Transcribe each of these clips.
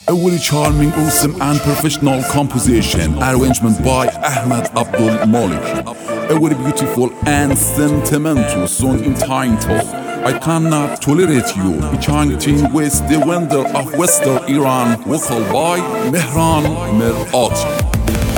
A very charming, awesome and professional composition, arrangement by Ahmed Abdul Malik. A very beautiful and sentimental song entitled I Cannot Tolerate You, chanting with the wonder of Western Iran, vocal by Mehran Mirati.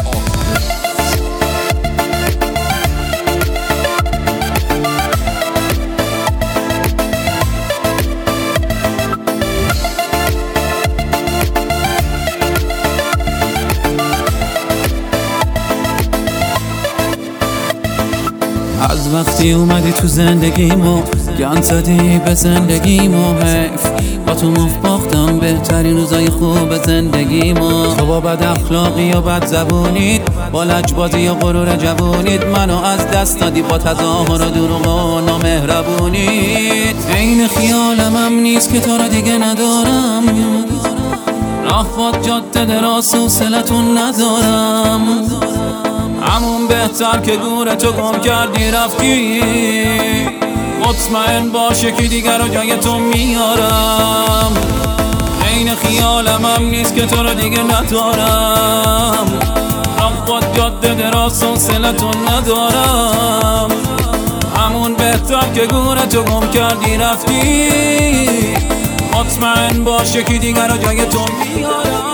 از وقتی اومدی تو زندگیمو گند زدی به زندگیمو حیف با تو مف باختم بهترین روزای خوب زندگیمو تو با بد اخلاقی و بد زبونید با لجبازی و غرور جوونید منو از دست دادی با تظاهر و دروغ و نامهربونید عین خیالم نیست که تو را دیگه ندارم راه باد جاده دراز و حوصلتون ندارم همون بهتر که گور تو گم کردی رفتی مطمئن باشه که دیگر رو جای تو میارم عین خیالم نیست که تو رو دیگه ندارم راه باد جاده دراز و حوصلتون ندارم همون بهتر که گور تو گم کردی رفتی مطمئن باشه که دیگر رو جای تو میارم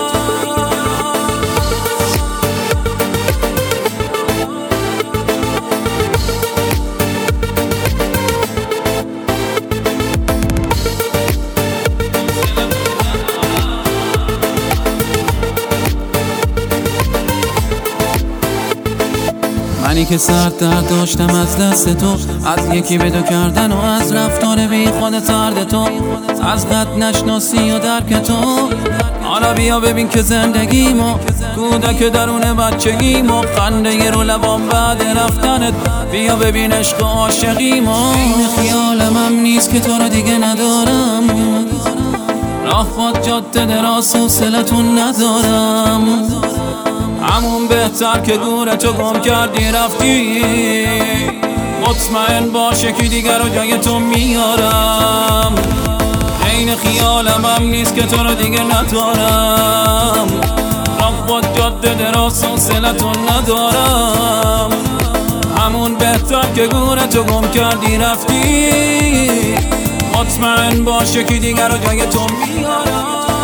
منی که سرد درد داشتم از دست تو از یکی به دو کردن و از رفتار بی خود سرد تو از قد نشناسی و درک تو حالا بیا ببین که زندگیمو کودک درون بچگیمو خنده رو لبام بعد رفتنت بیا ببین عشق و عاشقیمو این خیالم نیست که تو رو دیگه ندارم راه باد جاده دراز و حوصلتون ندارم همون بهتر که گور تو گم کردی رفتی مطمئن باشه که دیگر رو جای تو میارم عین خیالم نیست که تو رو دیگه ندارم راه باد جاده دراز و حوصلتون ندارم همون بهتر که گور تو گم کردی رفتی مطمئن باشه که دیگر رو جای تو میارم